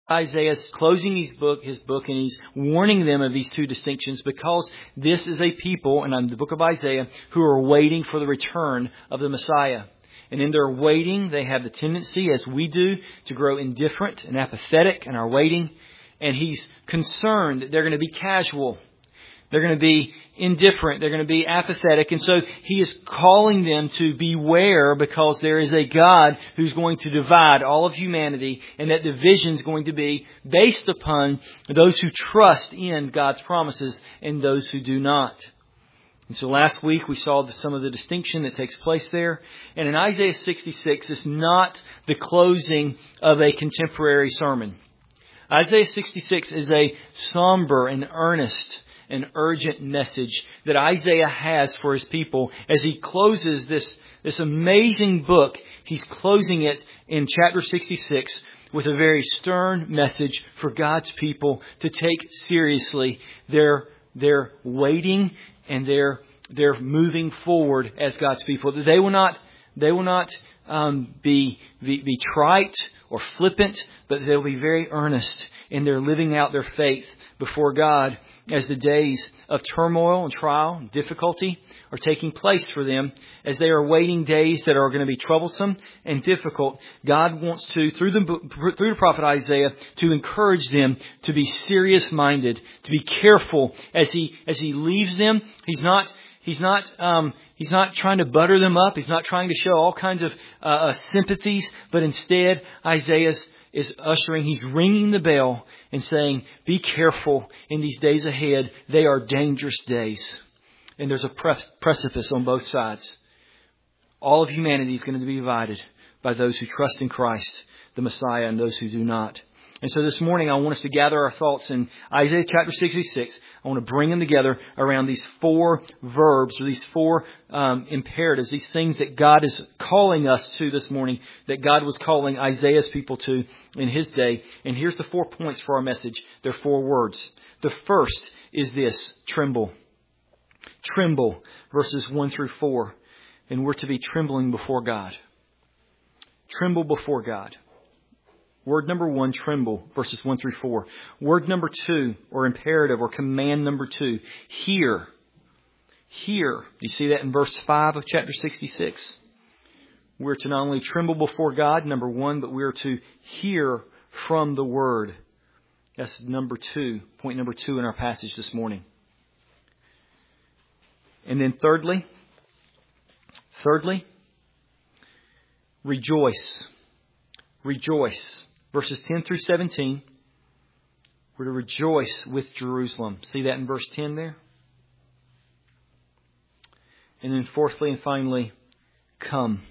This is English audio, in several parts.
Isaiah is closing his book, and he's warning them of these two distinctions because this is a people, and in the book of Isaiah, who are waiting for the return of the Messiah. And in their waiting, they have the tendency, as we do, to grow indifferent and apathetic in our waiting. And he's concerned that they're going to be casual. They're going to be indifferent. They're going to be apathetic. And so he is calling them to beware because there is a God who's going to divide all of humanity. And that division is going to be based upon those who trust in God's promises and those who do not. And so last week we saw some of the distinction that takes place there. And in Isaiah 66, it's not the closing of a contemporary sermon. Isaiah 66 is a somber and earnest and urgent message that Isaiah has for his people as he closes this amazing book. He's closing it in chapter 66 with a very stern message for God's people to take seriously their waiting and their moving forward as God's people. They will not be trite or flippant, but they'll be very earnest in their living out their faith before God as the days of turmoil and trial and difficulty are taking place for them. As they are waiting days that are going to be troublesome and difficult, God wants to, through the prophet Isaiah, to encourage them to be serious-minded, to be careful as he leaves them. He's not trying to butter them up. He's not trying to show all kinds of sympathies, but instead Isaiah is ushering, he's ringing the bell and saying, be careful in these days ahead. They are dangerous days. And there's a precipice on both sides. All of humanity is going to be divided by those who trust in Christ, the Messiah, and those who do not. And so this morning I want us to gather our thoughts in Isaiah chapter 66. I want to bring them together around these four verbs or these four imperatives, these things that God is calling us to this morning, that God was calling Isaiah's people to in his day. And here's the 4 points for our message. They're 4 words. The first is this: tremble. Tremble, verses 1 through 4. And we're to be trembling before God. Tremble before God. Word number 1, tremble, verses 1 through 4. Word number 2, or imperative, or command number 2, hear. Hear. You see that in verse 5 of chapter 66? We're to not only tremble before God, number 1, but we're to hear from the Word. That's number 2, point number 2 in our passage this morning. And then thirdly, rejoice. Rejoice. Verses 10 through 17, we're to rejoice with Jerusalem. See that in verse 10 there? And then fourthly and finally, come.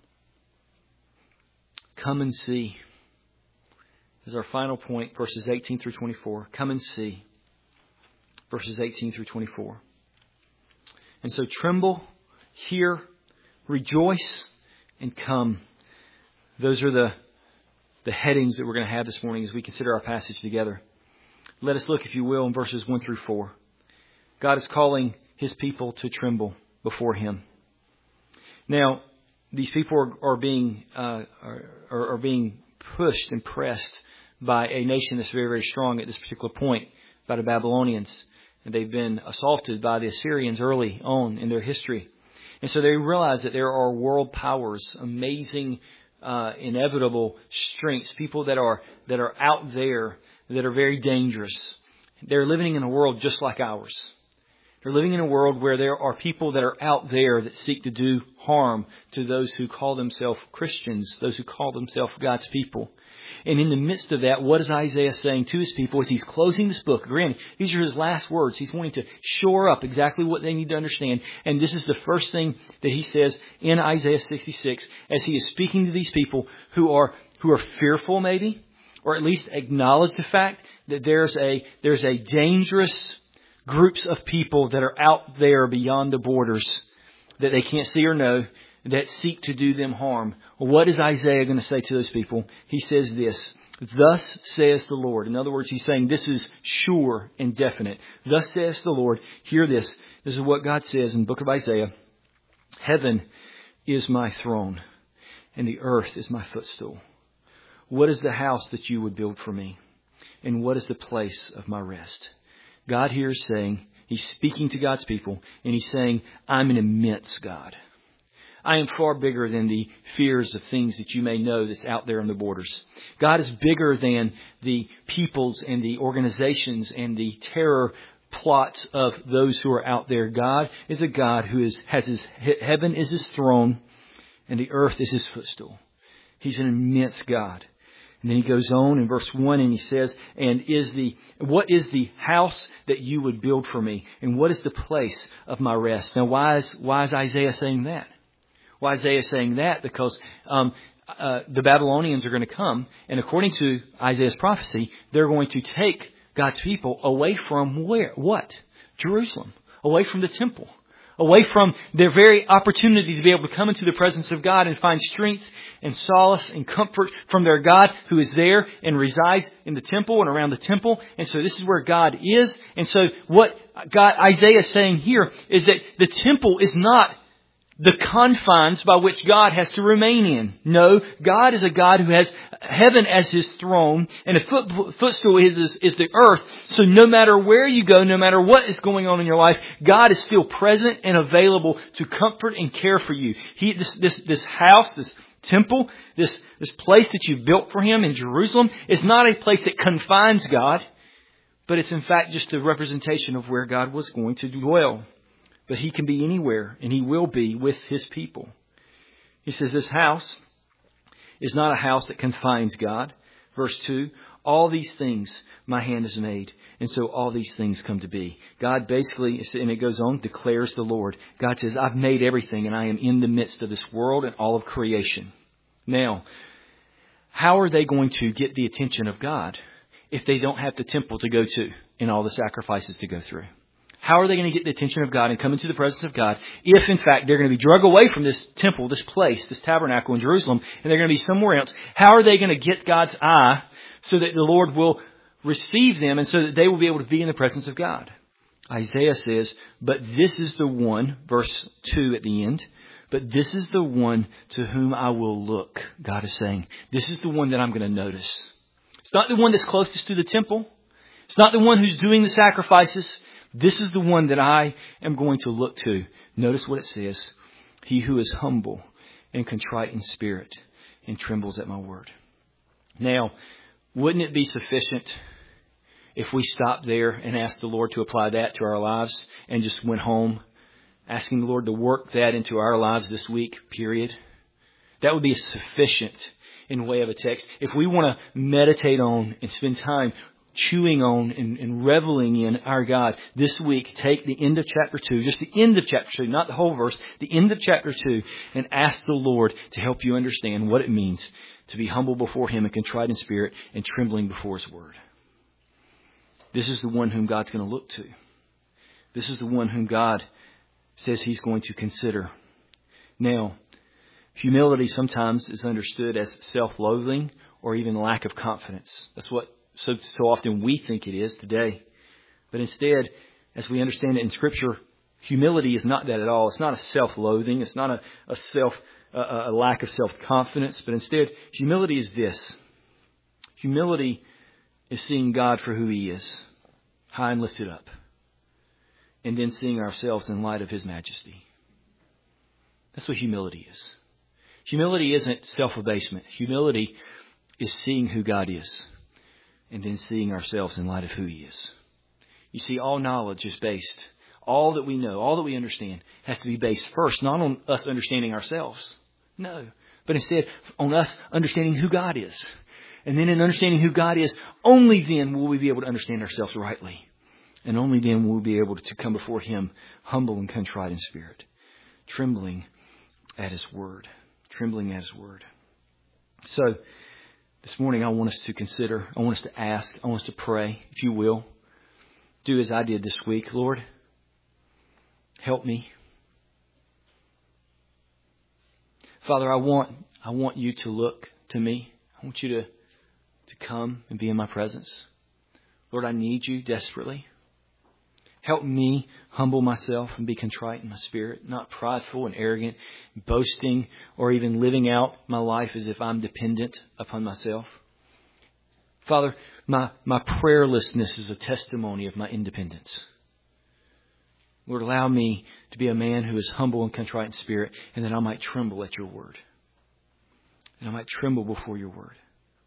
Come and see. This is our final point, verses 18 through 24. Come and see. Verses 18 through 24. And so tremble, hear, rejoice, and come. Those are the headings that we're going to have this morning as we consider our passage together. Let us look, if you will, in verses 1 through 4. God is calling His people to tremble before Him. Now, these people are being pushed and pressed by a nation that's very, very strong at this particular point, by the Babylonians. And they've been assaulted by the Assyrians early on in their history. And so they realize that there are world powers, amazing inevitable strengths, people that are out there that are very dangerous. They're living in a world just like ours. They're living in a world where there are people that are out there that seek to do harm to those who call themselves Christians, those who call themselves God's people. And in the midst of that, what is Isaiah saying to his people as he's closing this book? Granted, these are his last words. He's wanting to shore up exactly what they need to understand. And this is the first thing that he says in Isaiah 66 as he is speaking to these people who are fearful maybe, or at least acknowledge the fact that there's a dangerous groups of people that are out there beyond the borders that they can't see or know, that seek to do them harm. What is Isaiah going to say to those people? He says this: thus says the Lord. In other words, he's saying this is sure and definite. Thus says the Lord. Hear this. This is what God says in the book of Isaiah. Heaven is my throne, and the earth is my footstool. What is the house that you would build for me? And what is the place of my rest? God here is saying, He's speaking to God's people, and He's saying, I'm an immense God. I am far bigger than the fears of things that you may know that's out there on the borders. God is bigger than the peoples and the organizations and the terror plots of those who are out there. God is a God who has His heaven is His throne and the earth is His footstool. He's an immense God. And then He goes on in verse 1 and He says, what is the house that you would build for me? And what is the place of my rest? Now, why is Isaiah saying that? Well, Isaiah is saying that because the Babylonians are going to come, and according to Isaiah's prophecy, they're going to take God's people away from where? What? Jerusalem. Away from the temple. Away from their very opportunity to be able to come into the presence of God and find strength and solace and comfort from their God who is there and resides in the temple and around the temple. And so this is where God is. And so what Isaiah is saying here is that the temple is not the confines by which God has to remain in. No, God is a God who has heaven as His throne, and a footstool is the earth. So no matter where you go, no matter what is going on in your life, God is still present and available to comfort and care for you. This house, this temple, this place that you've built for Him in Jerusalem is not a place that confines God, but it's in fact just a representation of where God was going to dwell. But He can be anywhere, and He will be with His people. He says this house is not a house that confines God. Verse 2, all these things my hand has made, and so all these things come to be. God basically, and it goes on, declares the Lord. God says, I've made everything, and I am in the midst of this world and all of creation. Now, how are they going to get the attention of God if they don't have the temple to go to and all the sacrifices to go through? How are they going to get the attention of God and come into the presence of God if, in fact, they're going to be drug away from this temple, this place, this tabernacle in Jerusalem, and they're going to be somewhere else? How are they going to get God's eye so that the Lord will receive them and so that they will be able to be in the presence of God? Isaiah says, but this is the one, verse 2 at the end, but this is the one to whom I will look. God is saying, this is the one that I'm going to notice. It's not the one that's closest to the temple. It's not the one who's doing the sacrifices. This is the one that I am going to look to. Notice what it says. He who is humble and contrite in spirit and trembles at my word. Now, wouldn't it be sufficient if we stopped there and asked the Lord to apply that to our lives and just went home asking the Lord to work that into our lives this week, period? That would be sufficient in way of a text. If we want to meditate on and spend time chewing on and reveling in our God this week, take the end of chapter 2, just the end of chapter 2, not the whole verse, the end of chapter 2, and ask the Lord to help you understand what it means to be humble before Him and contrite in spirit and trembling before His word. This is the one whom God's going to look to. This is the one whom God says He's going to consider. Now, humility sometimes is understood as self-loathing or even lack of confidence. That's what so often we think it is today. But instead, as we understand it in Scripture, humility is not that at all. It's not a self-loathing. It's not a lack of self-confidence. But instead, humility is this. Humility is seeing God for who He is, high and lifted up, and then seeing ourselves in light of His majesty. That's what humility is. Humility isn't self-abasement. Humility is seeing who God is and then seeing ourselves in light of who He is. You see, all knowledge is based, all that we know, all that we understand has to be based first, not on us understanding ourselves. No, but instead on us understanding who God is. And then in understanding who God is, only then will we be able to understand ourselves rightly. And only then will we be able to come before Him humble and contrite in spirit, trembling at His word. Trembling at His word. So, this morning I want us to consider, I want us to ask, I want us to pray, if you will. Do as I did this week. Lord, help me. Father, I want You to look to me. I want You to come and be in my presence. Lord, I need You desperately. Help me humble myself and be contrite in my spirit, not prideful and arrogant, boasting, or even living out my life as if I'm dependent upon myself. Father, my prayerlessness is a testimony of my independence. Lord, allow me to be a man who is humble and contrite in spirit, and that I might tremble at your word. And I might tremble before your word.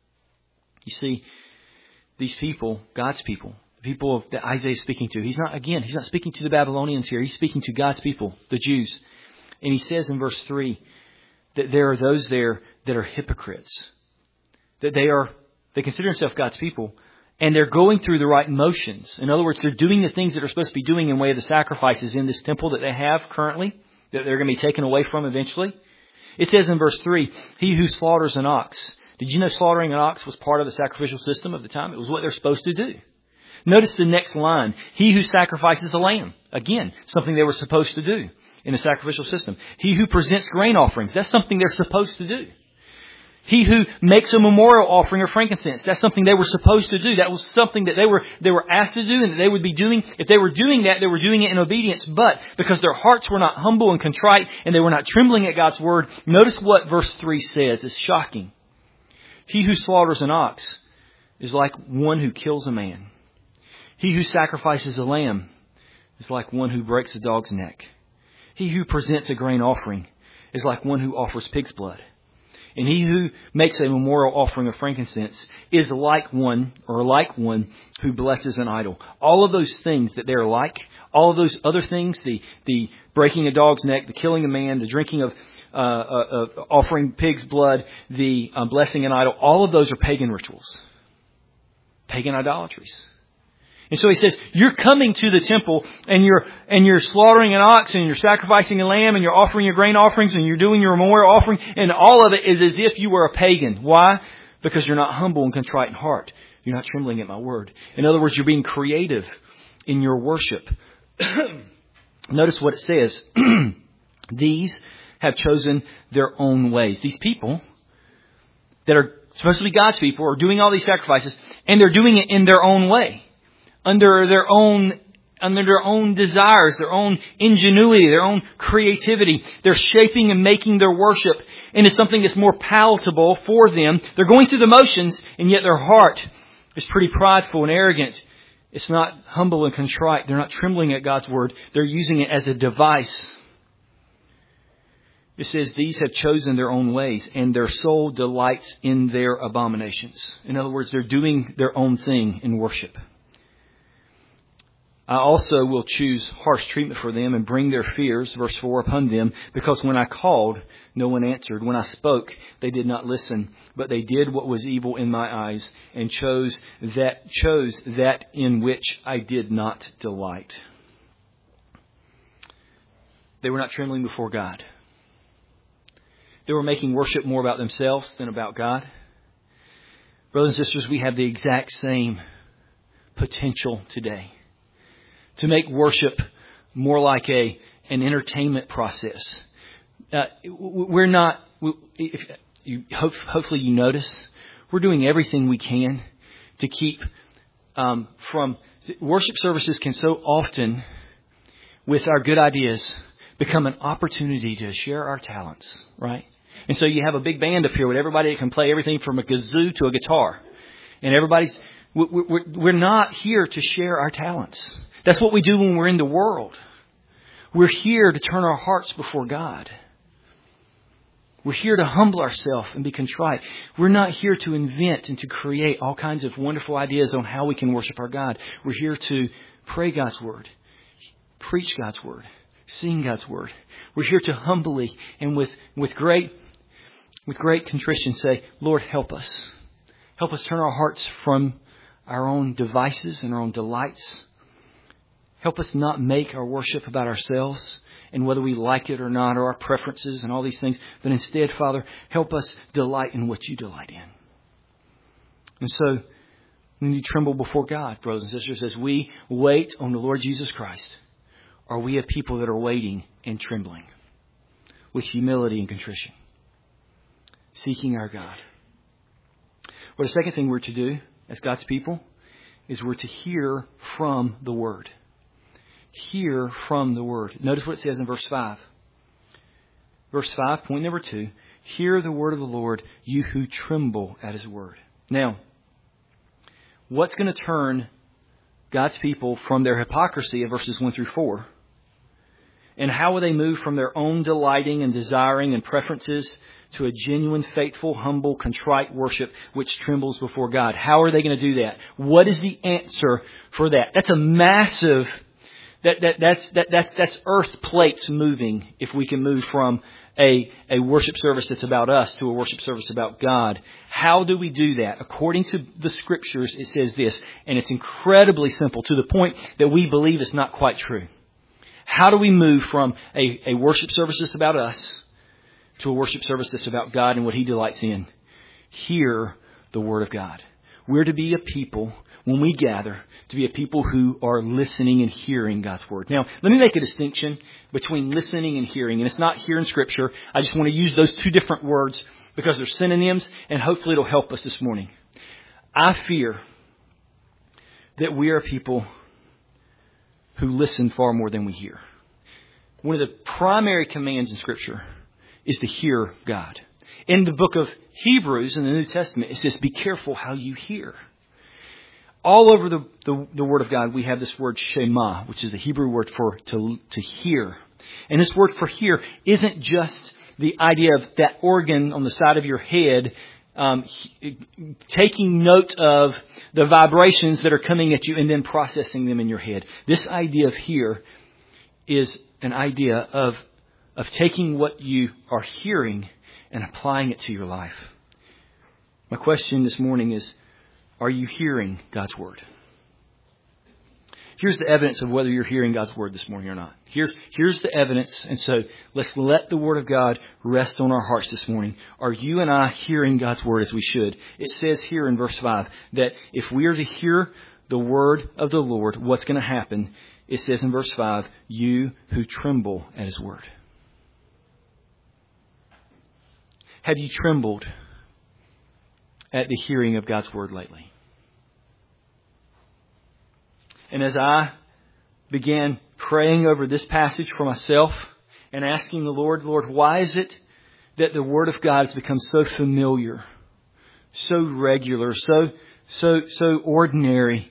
You see, these people, God's people, the people that Isaiah is speaking to, he's not speaking to the Babylonians here. He's speaking to God's people, the Jews. And he says in verse 3 that there are those there that are hypocrites. That they consider themselves God's people, and they're going through the right motions. In other words, they're doing the things that they're supposed to be doing in way of the sacrifices in this temple that they have currently, that they're going to be taken away from eventually. It says in verse 3, he who slaughters an ox. Did you know slaughtering an ox was part of the sacrificial system of the time? It was what they're supposed to do. Notice the next line. He who sacrifices a lamb. Again, something they were supposed to do in the sacrificial system. He who presents grain offerings. That's something they're supposed to do. He who makes a memorial offering of frankincense. That's something they were supposed to do. That was something that they were asked to do and that they would be doing. If they were doing that, they were doing it in obedience. But because their hearts were not humble and contrite and they were not trembling at God's word, notice what verse 3 says. It's shocking. He who slaughters an ox is like one who kills a man. He who sacrifices a lamb is like one who breaks a dog's neck. He who presents a grain offering is like one who offers pig's blood. And he who makes a memorial offering of frankincense is like one who blesses an idol. All of those things that they're like, all of those other things, the breaking a dog's neck, the killing a man, the drinking of offering pig's blood, the blessing an idol, all of those are pagan rituals, pagan idolatries. And so he says, you're coming to the temple and you're slaughtering an ox and you're sacrificing a lamb and you're offering your grain offerings and you're doing your memorial offering, and all of it is as if you were a pagan. Why? Because you're not humble and contrite in heart. You're not trembling at my word. In other words, you're being creative in your worship. Notice what it says. These have chosen their own ways. These people that are supposed to be God's people are doing all these sacrifices, and they're doing it in their own way. Under their own desires, their own ingenuity, their own creativity. They're shaping and making their worship into something that's more palatable for them. They're going through the motions, and yet their heart is pretty prideful and arrogant. It's not humble and contrite. They're not trembling at God's word. They're using it as a device. It says, these have chosen their own ways, and their soul delights in their abominations. In other words, they're doing their own thing in worship. I also will choose harsh treatment for them and bring their fears, verse 4, upon them, because when I called, no one answered. When I spoke, they did not listen, but they did what was evil in my eyes and chose that in which I did not delight. They were not trembling before God. They were making worship more about themselves than about God. Brothers and sisters, we have the exact same potential today to make worship more like an entertainment process. We're not. Hopefully, you notice we're doing everything we can to keep from worship services. Can so often, with our good ideas, become an opportunity to share our talents, right? And so you have a big band up here with everybody that can play everything from a kazoo to a guitar, and everybody's. We're not here to share our talents. That's what we do when we're in the world. We're here to turn our hearts before God. We're here to humble ourselves and be contrite. We're not here to invent and to create all kinds of wonderful ideas on how we can worship our God. We're here to pray God's word, preach God's word, sing God's word. We're here to humbly and with great contrition say, Lord, help us. Help us turn our hearts from our own devices and our own delights. Help us not make our worship about ourselves and whether we like it or not, or our preferences and all these things. But instead, Father, help us delight in what you delight in. And so, when you tremble before God, brothers and sisters, as we wait on the Lord Jesus Christ, are we a people that are waiting and trembling with humility and contrition, seeking our God? Well, the second thing we're to do as God's people is we're to hear from the Word. Hear from the Word. Notice what it says in verse 5. Verse 5, point number 2. Hear the word of the Lord, you who tremble at His word. Now, What's going to turn God's people from their hypocrisy of verses 1 through 4? And how will they move from their own delighting and desiring and preferences to a genuine, faithful, humble, contrite worship which trembles before God? How are they going to do that? What is the answer for that? That's a massive, that's earth plates moving if we can move from a worship service that's about us to a worship service about God. How do we do that? According to the Scriptures, it says this, and it's incredibly simple to the point that we believe it's not quite true. How do we move from a worship service that's about us to a worship service that's about God and what He delights in? Hear the Word of God. We're to be a people, when we gather, to be a people who are listening and hearing God's Word. Now, let me make a distinction between listening and hearing. And it's not here in Scripture. I just want to use those two different words because they're synonyms, and hopefully it'll help us this morning. I fear that we are people who listen far more than we hear. One of the primary commands in Scripture is to hear God. In the book of Hebrews in the New Testament, it says, be careful how you hear. All over the Word of God, we have this word shema, which is the Hebrew word for to hear. And this word for hear isn't just the idea of that organ on the side of your head taking note of the vibrations that are coming at you and then processing them in your head. This idea of hear is an idea of taking what you are hearing and applying it to your life. My question this morning is, are you hearing God's Word? Here's the evidence of whether you're hearing God's Word this morning or not. Here's the evidence. And so let's let the Word of God rest on our hearts this morning. Are you and I hearing God's Word as we should? It says here in verse 5 that if we are to hear the Word of the Lord, what's going to happen? It says in verse 5, you who tremble at His Word. Have you trembled at the hearing of God's Word lately? And as I began praying over this passage for myself and asking the Lord, why is it that the Word of God has become so familiar, so regular, so ordinary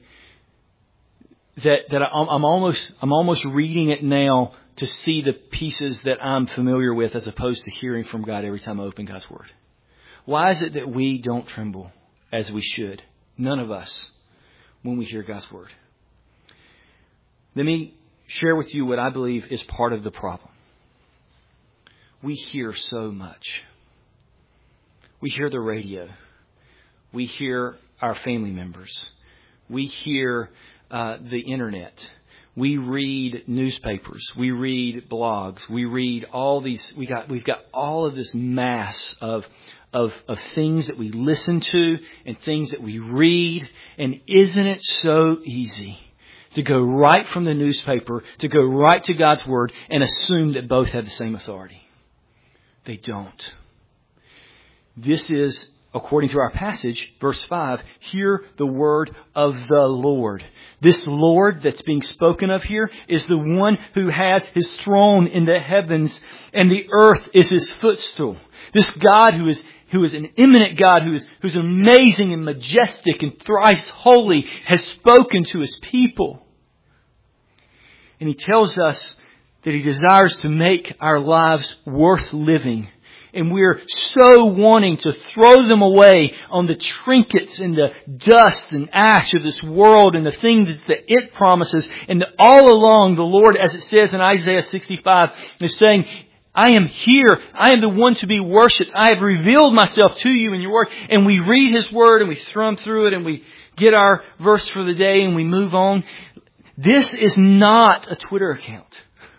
that I'm almost reading it now to see the pieces that I'm familiar with as opposed to hearing from God every time I open God's Word? Why is it that we don't tremble as we should? None of us, when we hear God's Word. Let me share with you what I believe is part of the problem. We hear so much. We hear the radio. We hear our family members. We hear the internet. We read newspapers. We read blogs. We read all these. We've got all of this mass of things that we listen to and things that we read. And isn't it so easy to go right from the newspaper, to go right to God's Word and assume that both have the same authority? They don't. This is, according to our passage, verse 5, hear the word of the Lord. This Lord that's being spoken of here is the one who has His throne in the heavens and the earth is His footstool. This God who is an immanent God, who's amazing and majestic and thrice holy, has spoken to His people. And He tells us that He desires to make our lives worth living. And we're so wanting to throw them away on the trinkets and the dust and ash of this world and the things that it promises. And all along the Lord, as it says in Isaiah 65, is saying, I am here. I am the one to be worshipped. I have revealed myself to you in your word. And we read His word and we thrum through it and we get our verse for the day and we move on. This is not a Twitter account.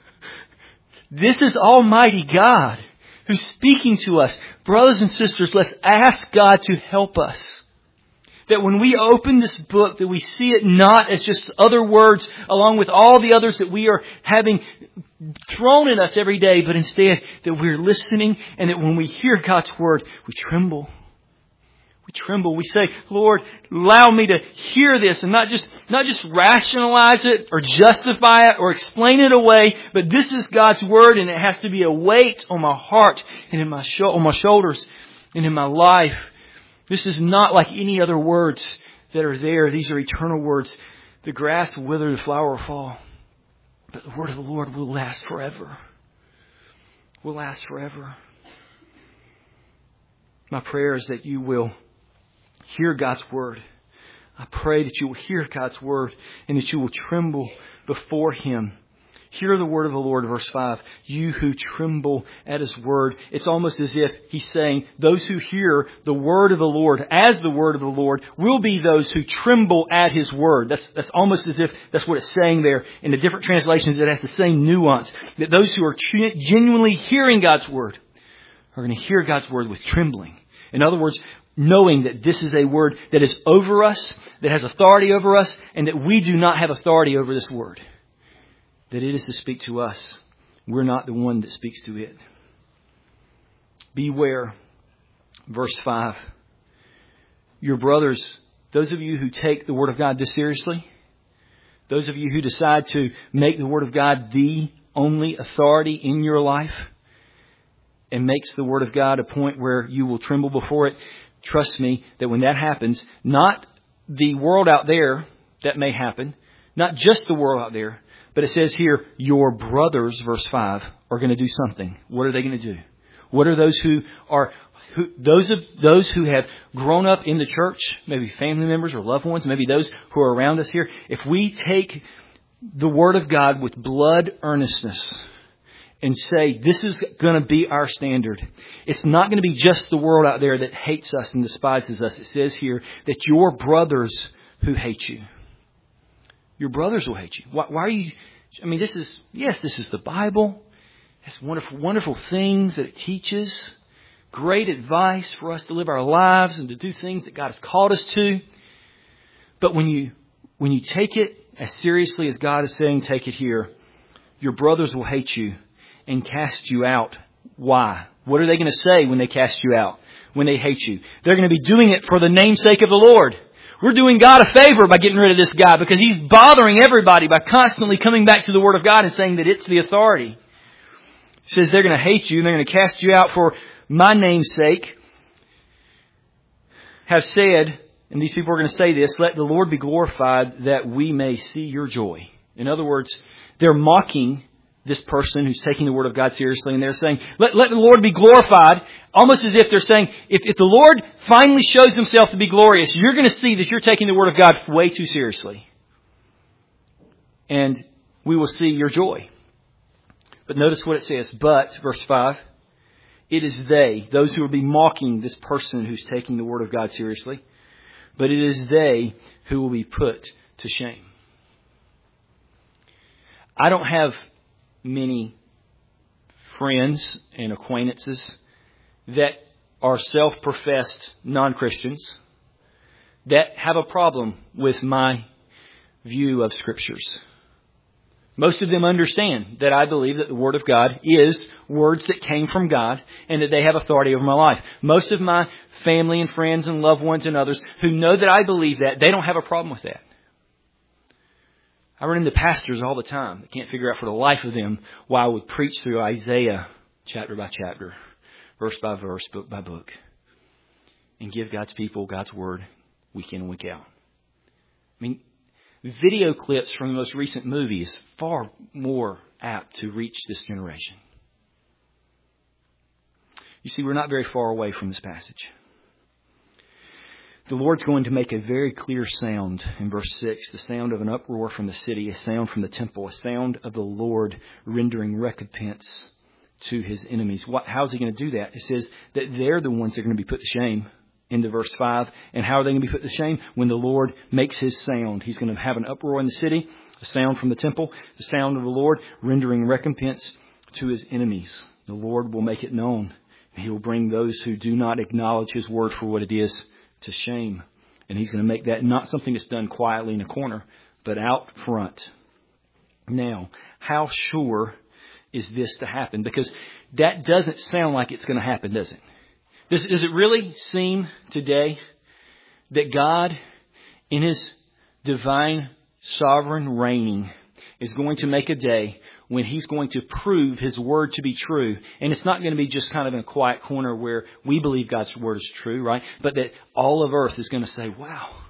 This is Almighty God who's speaking to us. Brothers and sisters, let's ask God to help us. That when we open this book, that we see it not as just other words along with all the others that we are having thrown at us every day, but instead that we're listening and that when we hear God's Word, we tremble. We tremble. We say, Lord, allow me to hear this and not just rationalize it or justify it or explain it away. But this is God's Word and it has to be a weight on my heart and in on my shoulders and in my life. This is not like any other words that are there, these are eternal words. The grass will wither, the flower will fall. But the word of the Lord will last forever. Will last forever. My prayer is that you will hear God's word. I pray that you will hear God's word and that you will tremble before Him. Hear the word of the Lord, verse 5. You who tremble at His word. It's almost as if He's saying, those who hear the word of the Lord as the word of the Lord will be those who tremble at His word. That's almost as if that's what it's saying there. In the different translations, it has the same nuance. That those who are genuinely hearing God's word are going to hear God's word with trembling. In other words, knowing that this is a word that is over us, that has authority over us, and that we do not have authority over this word. That it is to speak to us. We're not the one that speaks to it. Beware. Verse 5. Your brothers, those of you who take the Word of God this seriously, those of you who decide to make the Word of God the only authority in your life, and makes the Word of God a point where you will tremble before it, trust me that when that happens, not the world out there that may happen, not just the world out there, but it says here, your brothers, verse 5, are going to do something. What are they going to do? What are those those who have grown up in the church, maybe family members or loved ones, maybe those who are around us here? If we take the Word of God with blood earnestness and say, this is going to be our standard. It's not going to be just the world out there that hates us and despises us. It says here that your brothers who hate you. Your brothers will hate you. Why are you... this is the Bible. It's wonderful, wonderful things that it teaches. Great advice for us to live our lives and to do things that God has called us to. But when you take it as seriously as God is saying, take it here, your brothers will hate you and cast you out. Why? What are they going to say when they cast you out? When they hate you? They're going to be doing it for the namesake of the Lord. We're doing God a favor by getting rid of this guy because he's bothering everybody by constantly coming back to the Word of God and saying that it's the authority. It says they're going to hate you and they're going to cast you out for my name's sake. Have said, and these people are going to say this, let the Lord be glorified that we may see your joy. In other words, they're mocking this person who's taking the Word of God seriously, and they're saying, let the Lord be glorified, almost as if they're saying, if the Lord finally shows Himself to be glorious, you're going to see that you're taking the Word of God way too seriously. And we will see your joy. But notice what it says. But, verse 5, it is they, those who will be mocking this person who's taking the Word of God seriously, but it is they who will be put to shame. I don't have many friends and acquaintances that are self-professed non-Christians that have a problem with my view of Scriptures. Most of them understand that I believe that the Word of God is words that came from God and that they have authority over my life. Most of my family and friends and loved ones and others who know that I believe that, they don't have a problem with that. I run into pastors all the time that can't figure out for the life of them why I would preach through Isaiah chapter by chapter, verse by verse, book by book, and give God's people God's Word week in and week out. Video clips from the most recent movie is far more apt to reach this generation. You see, we're not very far away from this passage. The Lord's going to make a very clear sound in verse 6, the sound of an uproar from the city, a sound from the temple, a sound of the Lord rendering recompense to His enemies. How's He going to do that? It says that they're the ones that are going to be put to shame into verse 5. And how are they going to be put to shame? When the Lord makes His sound. He's going to have an uproar in the city, a sound from the temple, the sound of the Lord rendering recompense to His enemies. The Lord will make it known. He will bring those who do not acknowledge His word for what it is to shame. And He's going to make that not something that's done quietly in a corner, but out front. Now, how sure is this to happen? Because that doesn't sound like it's going to happen, does it? Does it really seem today that God, in His divine sovereign reigning, is going to make a day when He's going to prove His word to be true? And it's not going to be just kind of in a quiet corner where we believe God's word is true, right? But that all of earth is going to say, wow,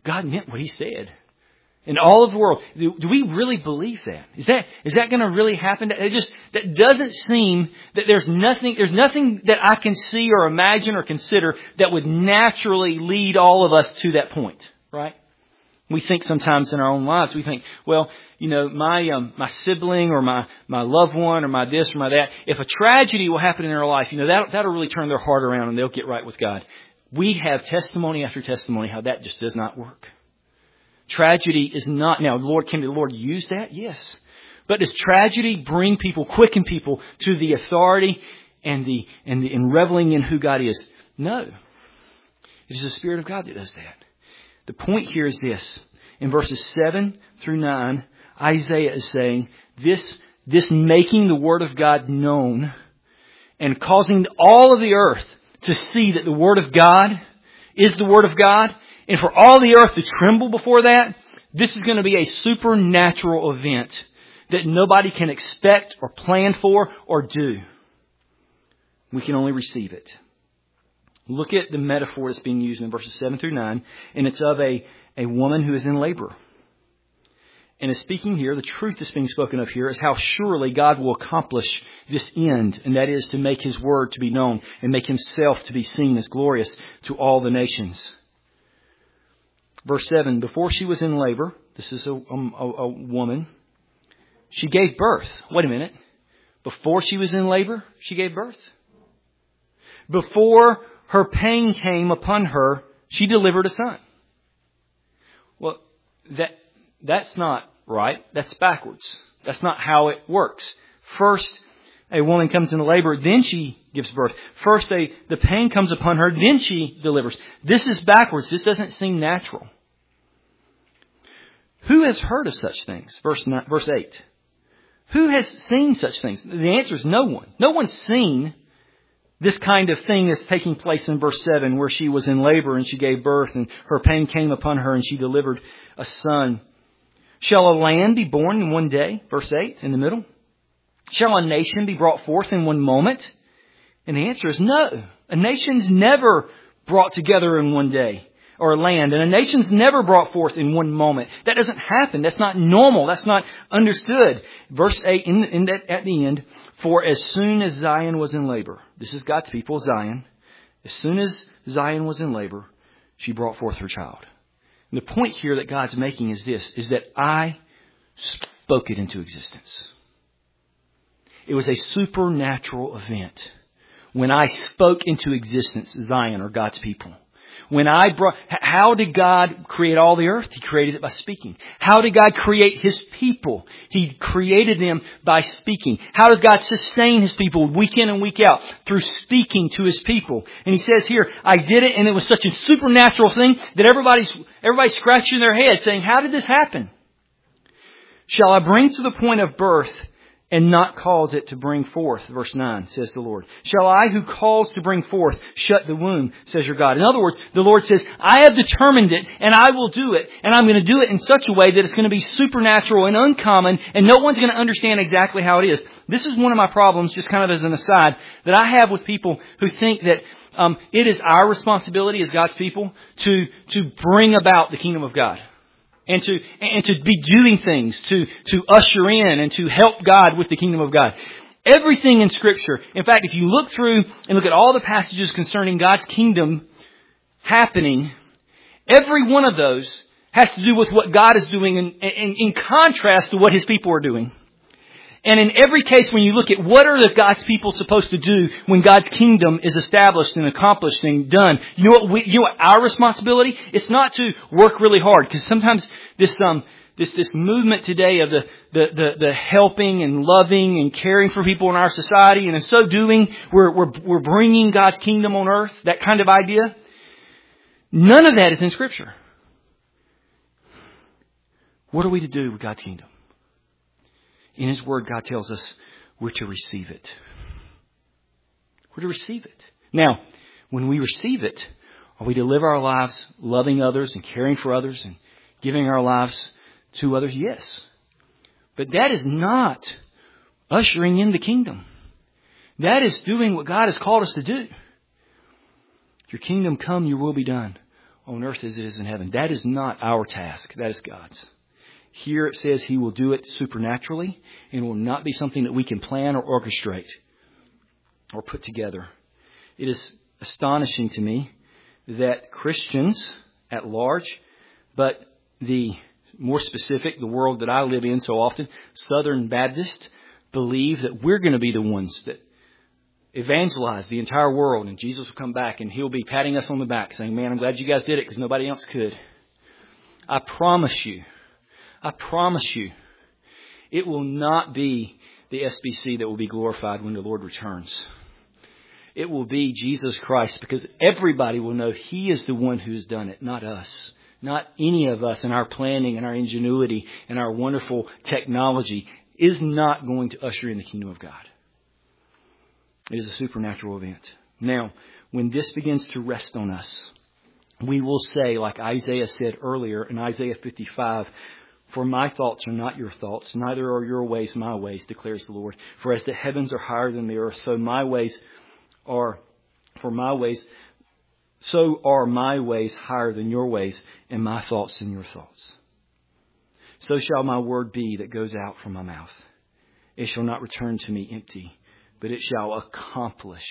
God meant what He said. In all of the world. Do we really believe that? Is that going to really happen? That doesn't seem that there's nothing that I can see or imagine or consider that would naturally lead all of us to that point, right? We think sometimes in our own lives, we think, well, my sibling or my loved one or my this or my that, if a tragedy will happen in their life, that'll really turn their heart around and they'll get right with God. We have testimony after testimony how that just does not work. Tragedy is not, now, can the Lord use that? Yes. But does tragedy quicken people to the authority and reveling in who God is? No. It is the Spirit of God that does that. The point here is this. In verses 7 through 9, Isaiah is saying this making the Word of God known and causing all of the earth to see that the Word of God is the Word of God, and for all the earth to tremble before that, this is going to be a supernatural event that nobody can expect or plan for or do. We can only receive it. Look at the metaphor that's being used in verses 7 through 9, and it's of a woman who is in labor. And is speaking here, the truth that's being spoken of here is how surely God will accomplish this end, and that is to make His Word to be known and make Himself to be seen as glorious to all the nations. Verse 7, before she was in labor, this is a woman, she gave birth. Wait a minute. Before she was in labor, she gave birth. Before her pain came upon her, she delivered a son. Well, that's not right. That's backwards. That's not how it works. First, a woman comes into labor, then she gives birth. First, the pain comes upon her, then she delivers. This is backwards. This doesn't seem natural. Who has heard of such things? Verse 8. Who has seen such things? The answer is no one. No one's seen this kind of thing that's taking place in verse 7, where she was in labor and she gave birth and her pain came upon her and she delivered a son. Shall a land be born in one day? Verse 8 in the middle. Shall a nation be brought forth in one moment? And the answer is no. A nation's never brought together in one day, or a land. And a nation's never brought forth in one moment. That doesn't happen. That's not normal. That's not understood. Verse 8 at the end, for as soon as Zion was in labor, this is God's people, Zion. As soon as Zion was in labor, she brought forth her child. And the point here that God's making is this, is that I spoke it into existence. It was a supernatural event when I spoke into existence Zion, or God's people. How did God create all the earth? He created it by speaking. How did God create His people? He created them by speaking. How does God sustain His people week in and week out? Through speaking to His people. And He says here, I did it, and it was such a supernatural thing that everybody's scratching their head saying, how did this happen? Shall I bring to the point of birth and not cause it to bring forth? Verse 9, says the Lord. Shall I who calls to bring forth shut the womb, says your God. In other words, the Lord says, I have determined it and I will do it. And I'm going to do it in such a way that it's going to be supernatural and uncommon and no one's going to understand exactly how it is. This is one of my problems, just kind of as an aside, that I have with people who think that it is our responsibility as God's people to bring about the kingdom of God. And to be doing things, to usher in and to help God with the kingdom of God. Everything in Scripture, in fact, if you look through and look at all the passages concerning God's kingdom happening, every one of those has to do with what God is doing in contrast to what His people are doing. And in every case, when you look at what are the God's people supposed to do when God's kingdom is established and accomplished and done, you know what our responsibility? It's not to work really hard, because sometimes this movement today of the helping and loving and caring for people in our society, and in so doing, we're bringing God's kingdom on earth. That kind of idea. None of that is in Scripture. What are we to do with God's kingdom? In His Word, God tells us we're to receive it. We're to receive it. Now, when we receive it, are we to live our lives loving others and caring for others and giving our lives to others? Yes. But that is not ushering in the kingdom. That is doing what God has called us to do. Your kingdom come, your will be done on earth as it is in heaven. That is not our task. That is God's. Here it says He will do it supernaturally, and it will not be something that we can plan or orchestrate or put together. It is astonishing to me that Christians at large, but the more specific, the world that I live in so often, Southern Baptists, believe that we're going to be the ones that evangelize the entire world, and Jesus will come back and He'll be patting us on the back saying, man, I'm glad you guys did it because nobody else could. I promise you, it will not be the SBC that will be glorified when the Lord returns. It will be Jesus Christ, because everybody will know He is the one who's done it, not us. Not any of us in our planning and our ingenuity and our wonderful technology is not going to usher in the kingdom of God. It is a supernatural event. Now, when this begins to rest on us, we will say, like Isaiah said earlier in Isaiah 55, for my thoughts are not your thoughts, neither are your ways my ways, declares the Lord. For as the heavens are higher than the earth, so are my ways higher than your ways, and my thoughts than your thoughts. So shall my word be that goes out from my mouth. It shall not return to me empty, but it shall accomplish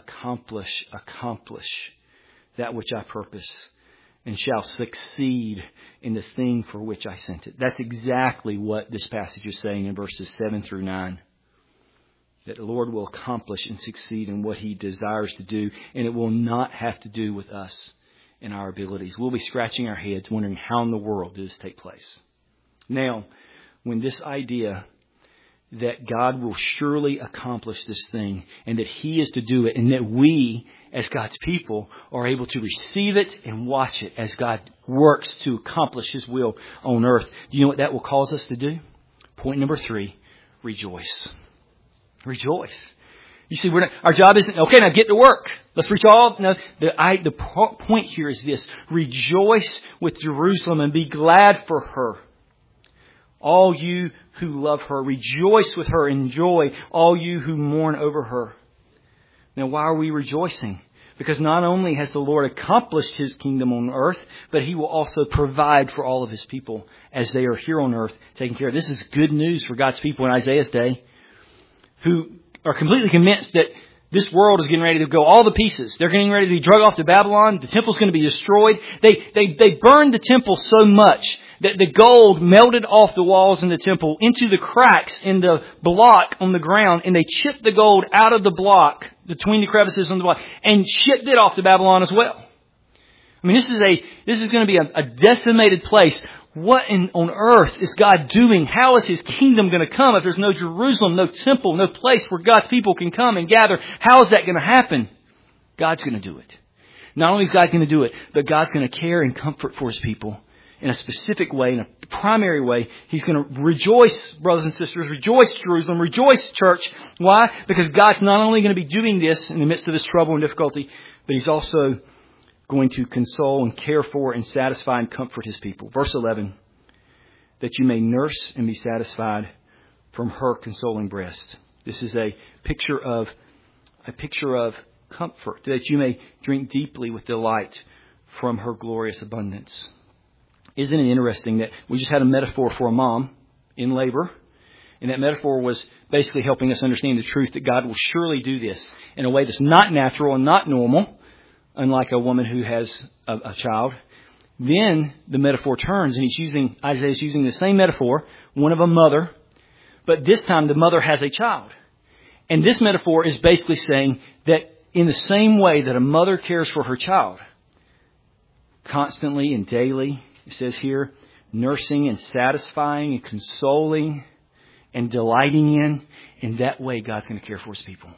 that which I purpose, and shall succeed in the thing for which I sent it. That's exactly what this passage is saying in verses 7 through 9. That the Lord will accomplish and succeed in what He desires to do, and it will not have to do with us and our abilities. We'll be scratching our heads wondering how in the world did this take place. Now, when this idea that God will surely accomplish this thing and that He is to do it, and that we as God's people are able to receive it and watch it as God works to accomplish His will on earth, do you know what that will cause us to do? Point number 3, rejoice. Rejoice. You see, our job isn't, okay, now get to work. Let's reach all. No, the point here is this. Rejoice with Jerusalem and be glad for her. All you who love her, rejoice with her in joy. All you who mourn over her. Now, why are we rejoicing? Because not only has the Lord accomplished His kingdom on earth, but He will also provide for all of His people as they are here on earth taken care of. This is good news for God's people in Isaiah's day, who are completely convinced that this world is getting ready to go all to pieces. They're getting ready to be dragged off to Babylon. The temple's going to be destroyed. They burned the temple so much that the gold melted off the walls in the temple into the cracks in the block on the ground, and they chipped the gold out of the block between the crevices on the block and shipped it off to Babylon as well. I mean, this is going to be a decimated place. What on earth is God doing? How is His kingdom going to come if there's no Jerusalem, no temple, no place where God's people can come and gather? How is that going to happen? God's going to do it. Not only is God going to do it, but God's going to care and comfort for His people in a specific way, in a primary way. He's going to rejoice, brothers and sisters, rejoice, Jerusalem, rejoice, church. Why? Because God's not only going to be doing this in the midst of this trouble and difficulty, but He's also going to console and care for and satisfy and comfort His people. Verse 11, that you may nurse and be satisfied from her consoling breast. This is a picture of comfort, that you may drink deeply with delight from her glorious abundance. Isn't it interesting that we just had a metaphor for a mom in labor, and that metaphor was basically helping us understand the truth that God will surely do this in a way that's not natural and not normal, unlike a woman who has a child. Then the metaphor turns, and Isaiah's using the same metaphor, one of a mother, but this time the mother has a child. And this metaphor is basically saying that in the same way that a mother cares for her child, constantly and daily, it says here, nursing and satisfying and consoling and delighting in that way God's going to care for His people.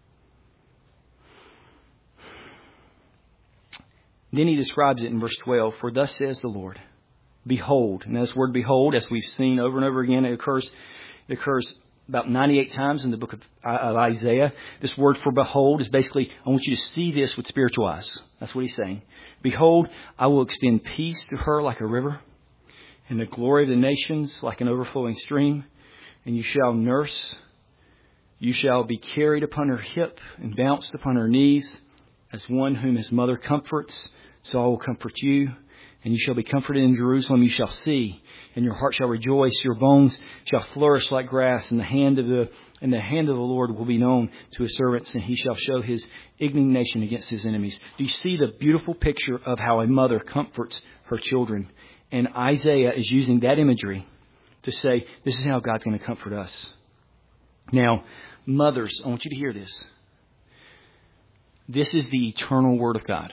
Then He describes it in verse 12, for thus says the Lord, behold. And this word behold, as we've seen over and over again, it occurs about 98 times in the book of Isaiah. This word for behold is basically, I want you to see this with spiritual eyes. That's what He's saying. Behold, I will extend peace to her like a river, and the glory of the nations like an overflowing stream. And you shall nurse. You shall be carried upon her hip and bounced upon her knees, as one whom his mother comforts, So I will comfort you, and you shall be comforted in Jerusalem. You shall see, and your heart shall rejoice. Your bones shall flourish like grass, and the hand of the Lord will be known to his servants, and he shall show his indignation against his enemies. Do you see the beautiful picture of how a mother comforts her children? And Isaiah is using that imagery to say, this is how God's going to comfort us. Now, mothers, I want you to hear this. This is the eternal Word of God.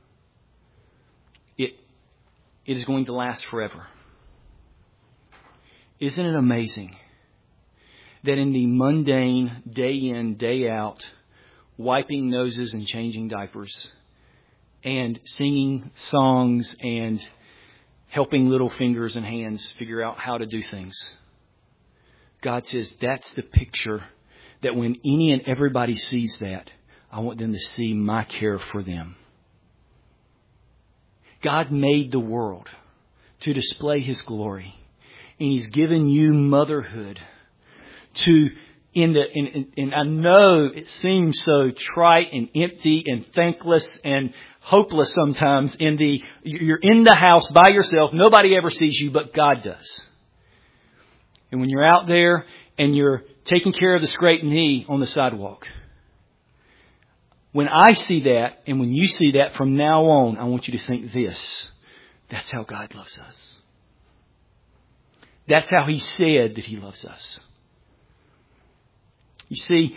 It is going to last forever. Isn't it amazing that in the mundane, day in, day out, wiping noses and changing diapers and singing songs and helping little fingers and hands figure out how to do things, God says that's the picture that when any and everybody sees that, I want them to see my care for them. God made the world to display His glory. And He's given you motherhood to, and I know it seems so trite and empty and thankless and hopeless sometimes. You're in the house by yourself. Nobody ever sees you, but God does. And when you're out there and you're taking care of the scraped knee on the sidewalk, when I see that, and when you see that from now on, I want you to think this. That's how God loves us. That's how He said that He loves us. You see,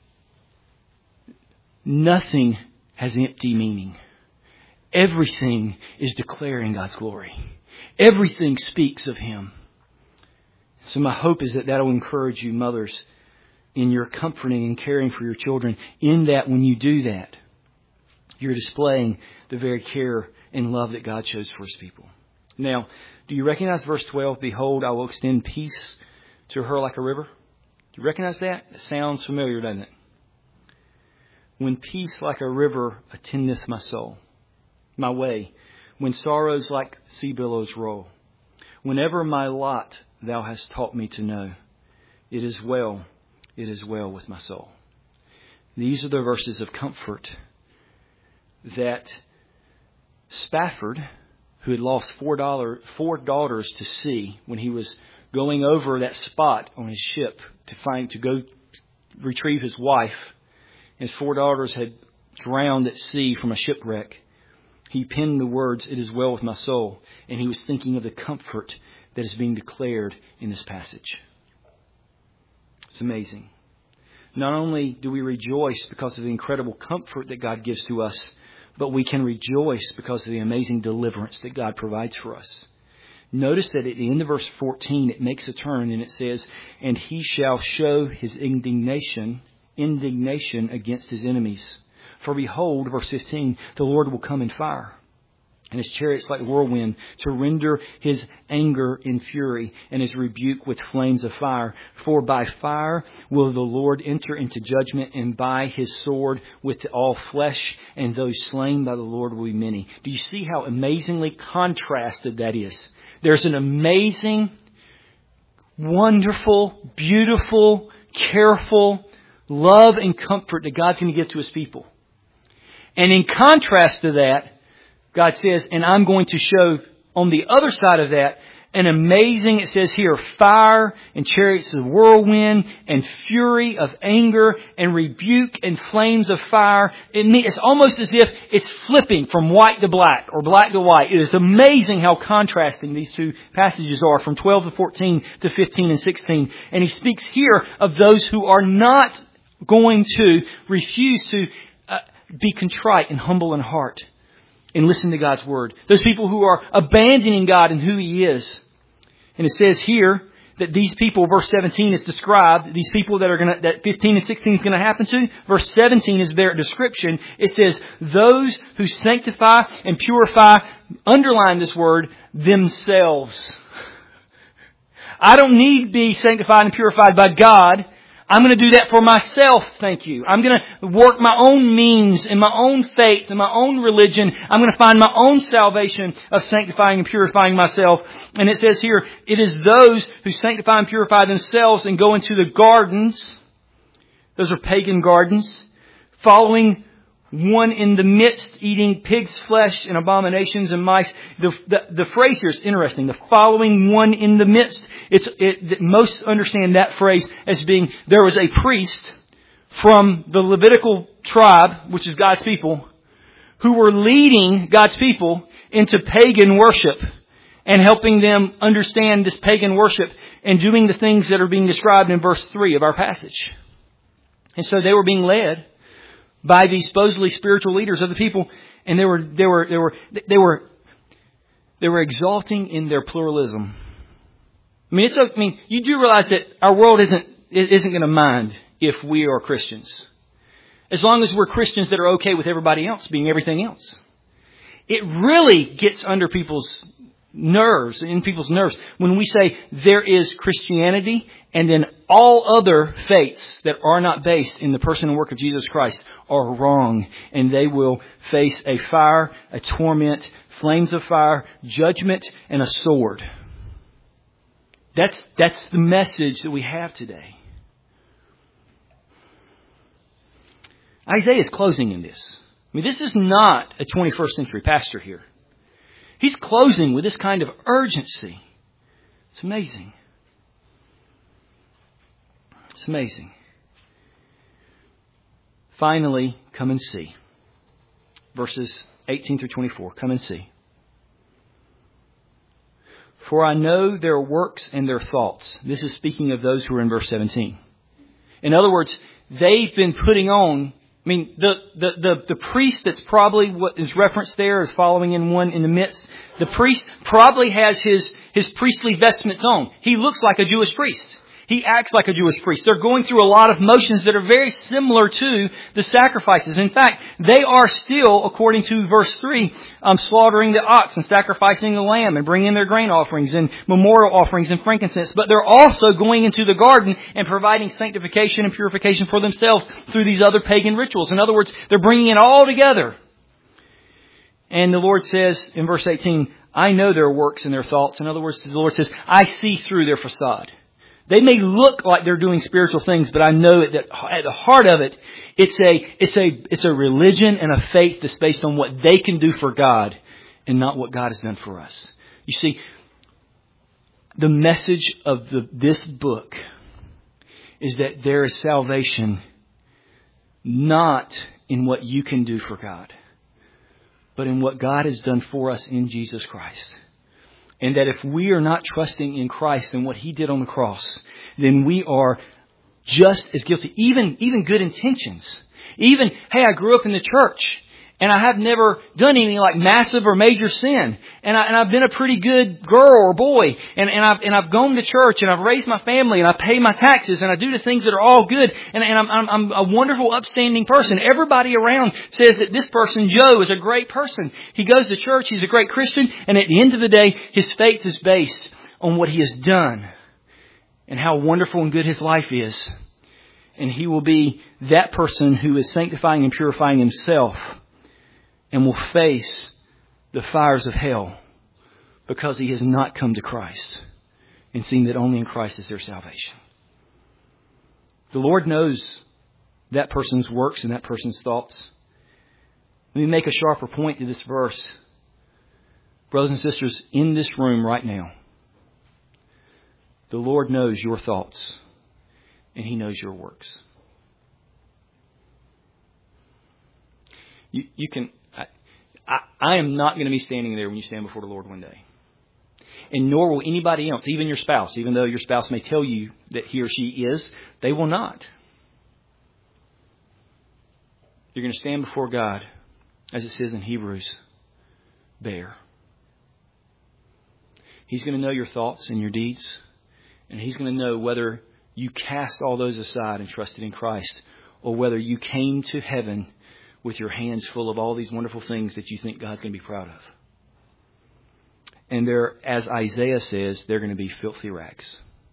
nothing has empty meaning. Everything is declaring God's glory. Everything speaks of Him. So my hope is that will encourage you, mothers, in your comforting and caring for your children, in that when you do that, you're displaying the very care and love that God shows for His people. Now, do you recognize verse 12? Behold, I will extend peace to her like a river. Do you recognize that? It sounds familiar, doesn't it? When peace like a river attendeth my soul, my way, when sorrows like sea billows roll, whenever my lot thou hast taught me to know, it is well with my soul. These are the verses of comfort that Spafford, who had lost four daughters to sea when he was going over that spot on his ship to go retrieve his wife, his 4 daughters had drowned at sea from a shipwreck. He penned the words, "It is well with my soul," and he was thinking of the comfort that is being declared in this passage. It's amazing. Not only do we rejoice because of the incredible comfort that God gives to us, but we can rejoice because of the amazing deliverance that God provides for us. Notice that at the end of verse 14, it makes a turn and it says, "And he shall show his indignation against his enemies. For behold," verse 15, "the Lord will come in fire, and his chariots like whirlwind, to render his anger in fury, and his rebuke with flames of fire. For by fire will the Lord enter into judgment, and by his sword with all flesh, and those slain by the Lord will be many." Do you see how amazingly contrasted that is? There's an amazing, wonderful, beautiful, careful love and comfort that God's going to give to His people. And in contrast to that, God says, and I'm going to show on the other side of that an amazing, it says here, fire and chariots of whirlwind and fury of anger and rebuke and flames of fire. It's almost as if it's flipping from white to black or black to white. It is amazing how contrasting these two passages are from 12 to 14 to 15 and 16. And he speaks here of those who are not going to refuse to be contrite and humble in heart and listen to God's word. Those people who are abandoning God and who He is. And it says here that these people, verse 17 is described, these people that 15 and 16 is going to happen to. Verse 17 is their description. It says, "Those who sanctify and purify," underline this word, "themselves." I don't need to be sanctified and purified by God. I'm going to do that for myself, thank you. I'm going to work my own means and my own faith and my own religion. I'm going to find my own salvation of sanctifying and purifying myself. And it says here, it is those who sanctify and purify themselves and go into the gardens. Those are pagan gardens. Following one in the midst, eating pig's flesh and abominations and mice. The phrase here is interesting. The following one in the midst. Most understand that phrase as being there was a priest from the Levitical tribe, which is God's people, who were leading God's people into pagan worship and helping them understand this pagan worship and doing the things that are being described in verse 3 of our passage. And so they were being led by these supposedly spiritual leaders of the people, and they were exalting in their pluralism. I mean, you do realize that our world isn't going to mind if we are Christians, as long as we're Christians that are okay with everybody else being everything else. It really gets under people's nerves, when we say there is Christianity and then all other faiths that are not based in the person and work of Jesus Christ are wrong, and they will face a fire, a torment, flames of fire, judgment, and a sword. That's the message that we have today. Isaiah is closing in this. I mean, this is not a 21st century pastor here. He's closing with this kind of urgency. It's amazing. It's amazing. Finally, come and see. Verses 18 through 24. Come and see. For I know their works and their thoughts. This is speaking of those who are in verse 17. In other words, they've been putting on... I mean, the priest that's probably what is referenced there is following in one in the midst. The priest probably has his priestly vestments on. He looks like a Jewish priest. He acts like a Jewish priest. They're going through a lot of motions that are very similar to the sacrifices. In fact, they are still, according to verse 3, slaughtering the ox and sacrificing the lamb and bringing their grain offerings and memorial offerings and frankincense. But they're also going into the garden and providing sanctification and purification for themselves through these other pagan rituals. In other words, they're bringing it all together. And the Lord says in verse 18, I know their works and their thoughts. In other words, the Lord says, I see through their facade. They may look like they're doing spiritual things, but I know that at the heart of it, it's a religion and a faith that's based on what they can do for God and not what God has done for us. You see, the message of this book is that there is salvation not in what you can do for God, but in what God has done for us in Jesus Christ. And that if we are not trusting in Christ and what He did on the cross, then we are just as guilty. Even good intentions. Even, hey, I grew up in the church and I have never done anything like massive or major sin. And I've been a pretty good girl or boy. And I've gone to church and I've raised my family and I pay my taxes and I do the things that are all good. And I'm a wonderful, upstanding person. Everybody around says that this person, Joe, is a great person. He goes to church. He's a great Christian. And at the end of the day, his faith is based on what he has done and how wonderful and good his life is. And he will be that person who is sanctifying and purifying himself and will face the fires of hell because he has not come to Christ and seen that only in Christ is there salvation. The Lord knows that person's works and that person's thoughts. Let me make a sharper point to this verse. Brothers and sisters, in this room right now, the Lord knows your thoughts and He knows your works. You can... I am not going to be standing there when you stand before the Lord one day. And nor will anybody else, even your spouse, even though your spouse may tell you that he or she is, they will not. You're going to stand before God, as it says in Hebrews, bare. He's going to know your thoughts and your deeds. And He's going to know whether you cast all those aside and trusted in Christ, or whether you came to heaven with your hands full of all these wonderful things that you think God's going to be proud of. And they're, as Isaiah says, they're going to be filthy rags.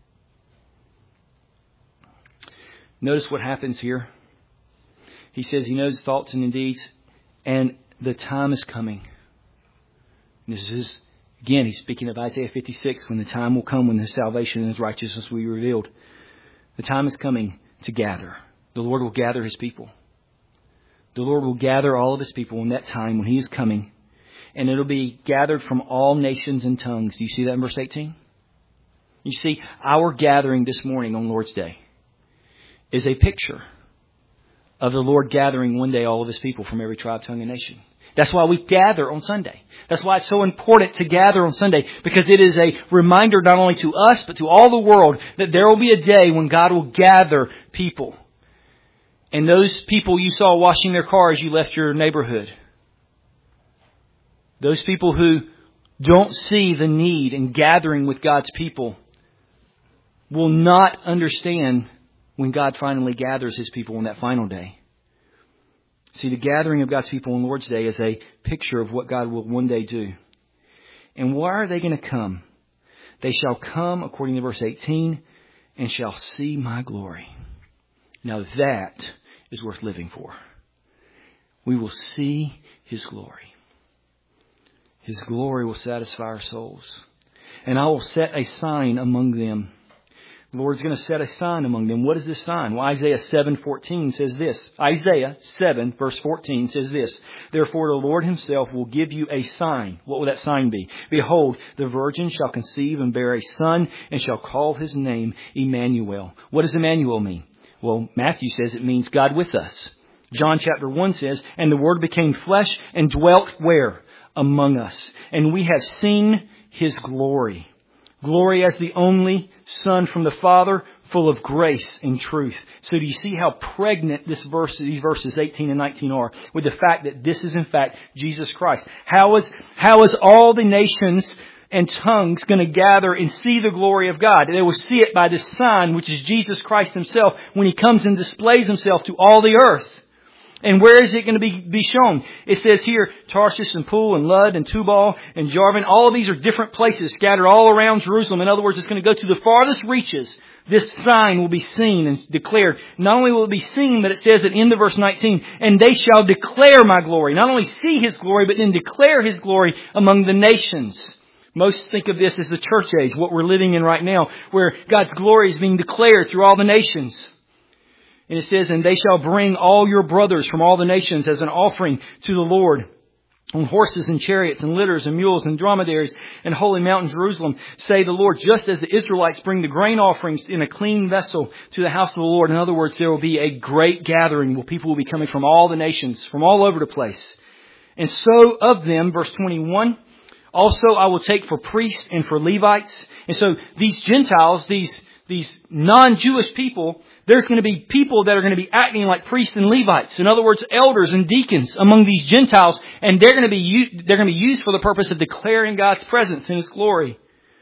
Notice what happens here. He says He knows thoughts and deeds, and the time is coming. This is, again, He's speaking of Isaiah 56, when the time will come when His salvation and His righteousness will be revealed. The time is coming to gather. The Lord will gather His people. The Lord will gather all of His people in that time when He is coming. And it'll be gathered from all nations and tongues. Do you see that in verse 18? You see, our gathering this morning on Lord's Day is a picture of the Lord gathering one day all of His people from every tribe, tongue, and nation. That's why we gather on Sunday. That's why it's so important to gather on Sunday, because it is a reminder not only to us, but to all the world that there will be a day when God will gather people. And those people you saw washing their car as you left your neighborhood, those people who don't see the need in gathering with God's people, will not understand when God finally gathers His people on that final day. See, the gathering of God's people on Lord's Day is a picture of what God will one day do. And why are they going to come? They shall come, according to verse 18, and shall see my glory. Now that is worth living for. We will see His glory. His glory will satisfy our souls. And I will set a sign among them. The Lord's going to set a sign among them. What is this sign? Well, Isaiah 7:14 says this. Isaiah 7 verse 14 says this. Therefore the Lord Himself will give you a sign. What will that sign be? Behold, the virgin shall conceive and bear a son and shall call his name Emmanuel. What does Emmanuel mean? Well, Matthew says it means God with us. John chapter 1 says, and the Word became flesh and dwelt where? Among us. And we have seen His glory. Glory as the only Son from the Father, full of grace and truth. So do you see how pregnant these verses 18 and 19 are with the fact that this is in fact Jesus Christ? How is all the nations and tongues going to gather and see the glory of God? They will see it by this sign, which is Jesus Christ Himself, when He comes and displays Himself to all the earth. And where is it going to be shown? It says here, Tarshish and Pool and Lud and Tubal and Jarvan. All of these are different places scattered all around Jerusalem. In other words, it's going to go to the farthest reaches. This sign will be seen and declared. Not only will it be seen, but it says at the end of verse 19, and they shall declare my glory. Not only see His glory, but then declare His glory among the nations. Most think of this as the church age, what we're living in right now, where God's glory is being declared through all the nations. And it says, and they shall bring all your brothers from all the nations as an offering to the Lord on horses and chariots and litters and mules and dromedaries and holy mountain Jerusalem, say the Lord, just as the Israelites bring the grain offerings in a clean vessel to the house of the Lord. In other words, there will be a great gathering where people will be coming from all the nations, from all over the place. And so of them, verse 21, also I will take for priests and for Levites. And so these Gentiles, these non-Jewish people, there's going to be people that are going to be acting like priests and Levites. In other words, elders and deacons among these Gentiles. And they're going to be used for the purpose of declaring God's presence and His glory.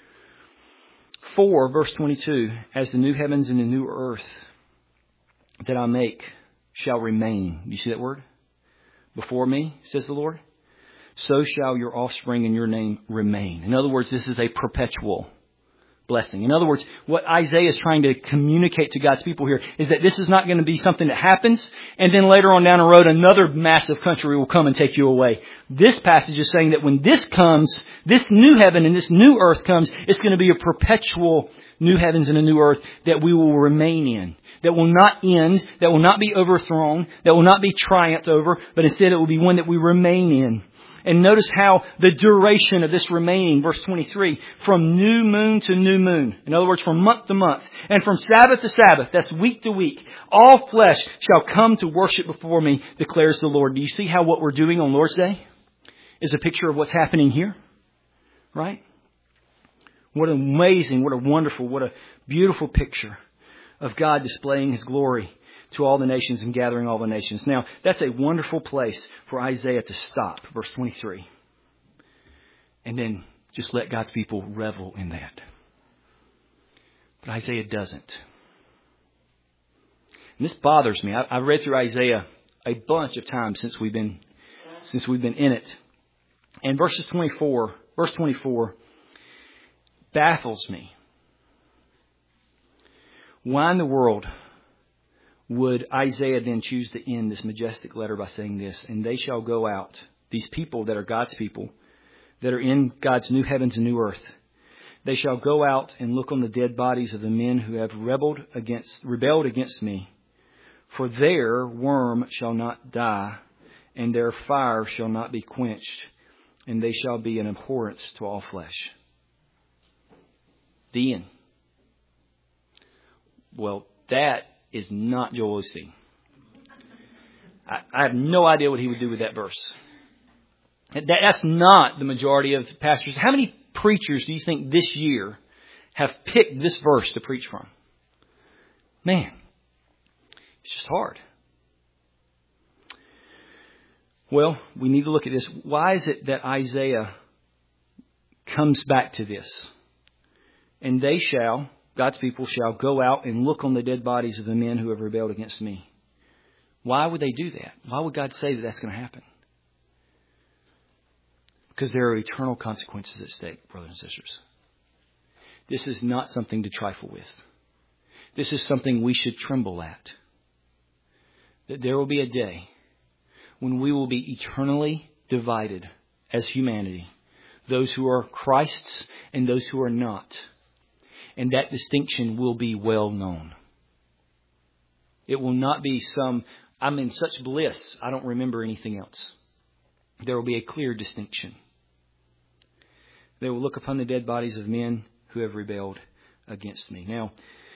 4, verse 22, as the new heavens and the new earth that I make shall remain. Do you see that word? Before me, says the Lord. So shall your offspring and your name remain. In other words, this is a perpetual blessing. In other words, what Isaiah is trying to communicate to God's people here is that this is not going to be something that happens and then later on down the road another massive country will come and take you away. This passage is saying that when this comes, this new heaven and this new earth comes, it's going to be a perpetual new heavens and a new earth that we will remain in. That will not end, that will not be overthrown, that will not be triumphed over, but instead it will be one that we remain in. And notice how the duration of this remaining, verse 23, from new moon to new moon. In other words, from month to month. And from Sabbath to Sabbath, that's week to week. All flesh shall come to worship before me, declares the Lord. Do you see how what we're doing on Lord's Day is a picture of what's happening here? Right? What an amazing, what a wonderful, what a beautiful picture of God displaying His glory to all the nations and gathering all the nations. Now, that's a wonderful place for Isaiah to stop, verse 23. And then just let God's people revel in that. But Isaiah doesn't. And this bothers me. I've read through Isaiah a bunch of times since we've been in it. And verse 24 baffles me. Why in the world would Isaiah then choose to end this majestic letter by saying this? And they shall go out, these people that are God's people, that are in God's new heavens and new earth. They shall go out and look on the dead bodies of the men who have rebelled against me. For their worm shall not die, and their fire shall not be quenched, and they shall be an abhorrence to all flesh. The end. Well, that is not Joel Osteen. I have no idea what he would do with that verse. That's not the majority of pastors. How many preachers do you think this year have picked this verse to preach from? Man, it's just hard. Well, we need to look at this. Why is it that Isaiah comes back to this? And they shall, God's people shall go out and look on the dead bodies of the men who have rebelled against me. Why would they do that? Why would God say that that's going to happen? Because there are eternal consequences at stake, brothers and sisters. This is not something to trifle with. This is something we should tremble at. That there will be a day when we will be eternally divided as humanity. Those who are Christ's and those who are not. And that distinction will be well known. It will not be I'm in such bliss, I don't remember anything else. There will be a clear distinction. They will look upon the dead bodies of men who have rebelled against me. Now,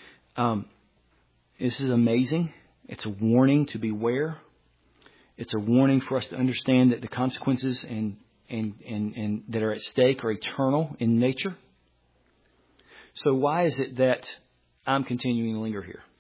this is amazing. It's a warning to beware. It's a warning for us to understand that the consequences and that are at stake are eternal in nature. So why is it that I'm continuing to linger here?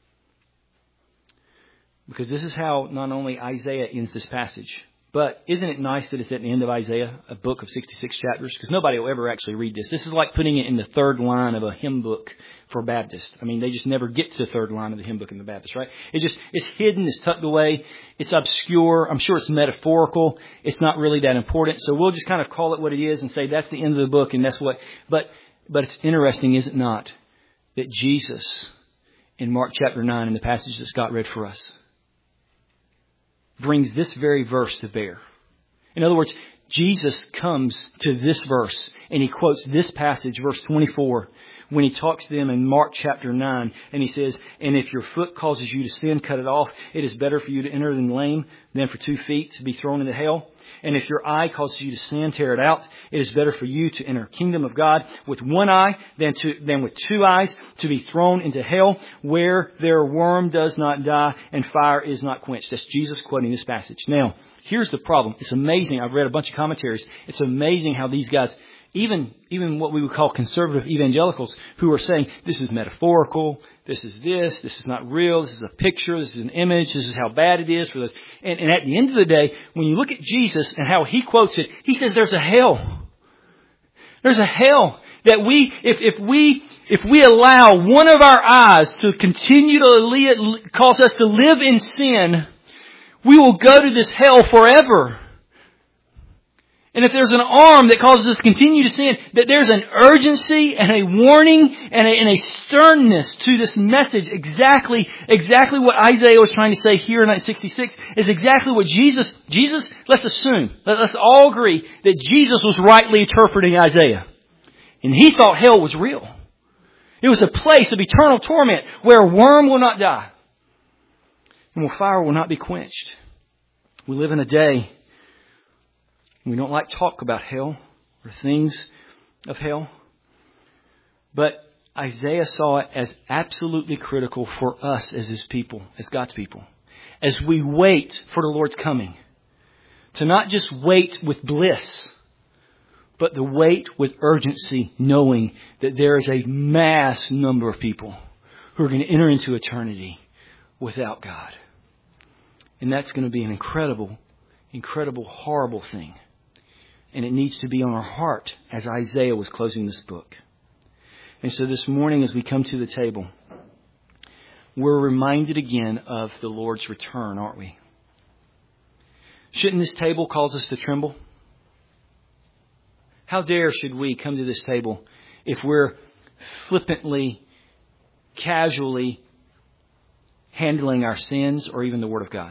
Because this is how not only Isaiah ends this passage, but isn't it nice that it's at the end of Isaiah, a book of 66 chapters? Because nobody will ever actually read this. This is like putting it in the third line of a hymn book for Baptists. I mean, they just never get to the third line of the hymn book in the Baptist, right? It's hidden, it's tucked away, it's obscure. I'm sure it's metaphorical. It's not really that important. So we'll just kind of call it what it is and say that's the end of the book and that's what. But it's interesting, is it not, that Jesus in Mark chapter 9 in the passage that Scott read for us brings this very verse to bear. In other words, Jesus comes to this verse and he quotes this passage, verse 24, when he talks to them in Mark chapter 9. And he says, and if your foot causes you to sin, cut it off. It is better for you to enter than lame than for 2 feet to be thrown into hell. And if your eye causes you to sin, tear it out. It is better for you to enter the kingdom of God with one eye than with 2 eyes to be thrown into hell, where their worm does not die and fire is not quenched. That's Jesus quoting this passage. Now, here's the problem. It's amazing. I've read a bunch of commentaries. It's amazing how these guys, even what we would call conservative evangelicals, who are saying this is metaphorical, this is not real, this is a picture, this is an image, this is how bad it is for this. And at the end of the day, when you look at Jesus and how he quotes it, he says there's a hell. There's a hell that if we allow one of our eyes to continue to cause us to live in sin, we will go to this hell forever. And if there's an arm that causes us to continue to sin, that there's an urgency and a warning and a sternness to this message. Exactly what Isaiah was trying to say here in 1966 is exactly what Jesus, let's assume, let's all agree that Jesus was rightly interpreting Isaiah. And he thought hell was real. It was a place of eternal torment where a worm will not die and where fire will not be quenched. We live in a day. We don't like to talk about hell or things of hell. But Isaiah saw it as absolutely critical for us as his people, as God's people, as we wait for the Lord's coming. To not just wait with bliss, but to wait with urgency, knowing that there is a mass number of people who are going to enter into eternity without God. And that's going to be an incredible, horrible thing. And it needs to be on our heart as Isaiah was closing this book. And so this morning as we come to the table, we're reminded again of the Lord's return, aren't we? Shouldn't this table cause us to tremble? How dare should we come to this table if we're flippantly, casually handling our sins or even the Word of God?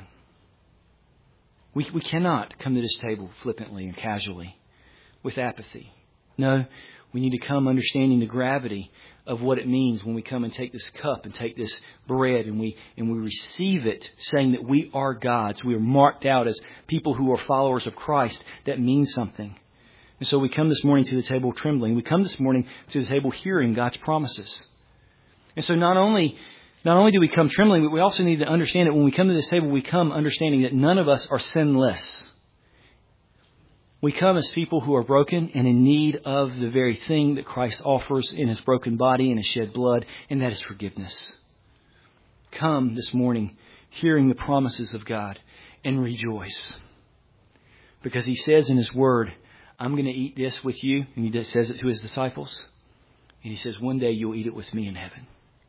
We cannot come to this table flippantly and casually with apathy. No, we need to come understanding the gravity of what it means when we come and take this cup and take this bread and we receive it, saying that we are God's. We are marked out as people who are followers of Christ. That means something. And so we come this morning to the table trembling. We come this morning to the table hearing God's promises. And so not only do we come trembling, but we also need to understand that when we come to this table, we come understanding that none of us are sinless. We come as people who are broken and in need of the very thing that Christ offers in His broken body and His shed blood, and that is forgiveness. Come this morning hearing the promises of God and rejoice. Because He says in His Word, I'm going to eat this with you. And He says it to His disciples. And He says, one day you'll eat it with me in heaven.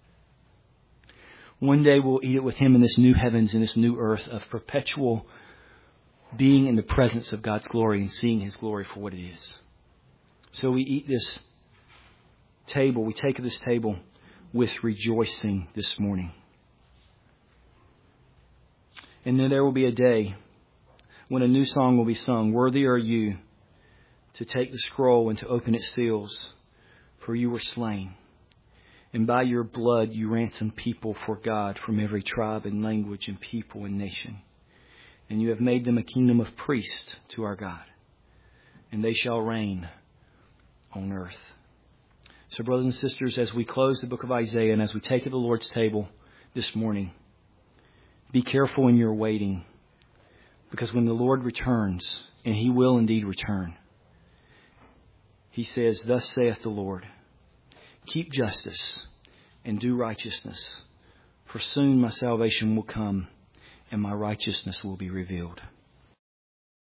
One day we'll eat it with Him in this new heavens and this new earth of perpetual being in the presence of God's glory and seeing His glory for what it is. So we eat this table, we take this table with rejoicing this morning. And then there will be a day when a new song will be sung. Worthy are you to take the scroll and to open its seals, for you were slain. And by your blood you ransomed people for God from every tribe and language and people and nation. And you have made them a kingdom of priests to our God. And they shall reign on earth. So brothers and sisters, as we close the book of Isaiah and as we take at the Lord's table this morning, be careful in your waiting. Because when the Lord returns, and He will indeed return, He says, thus saith the Lord, keep justice and do righteousness, for soon my salvation will come and my righteousness will be revealed.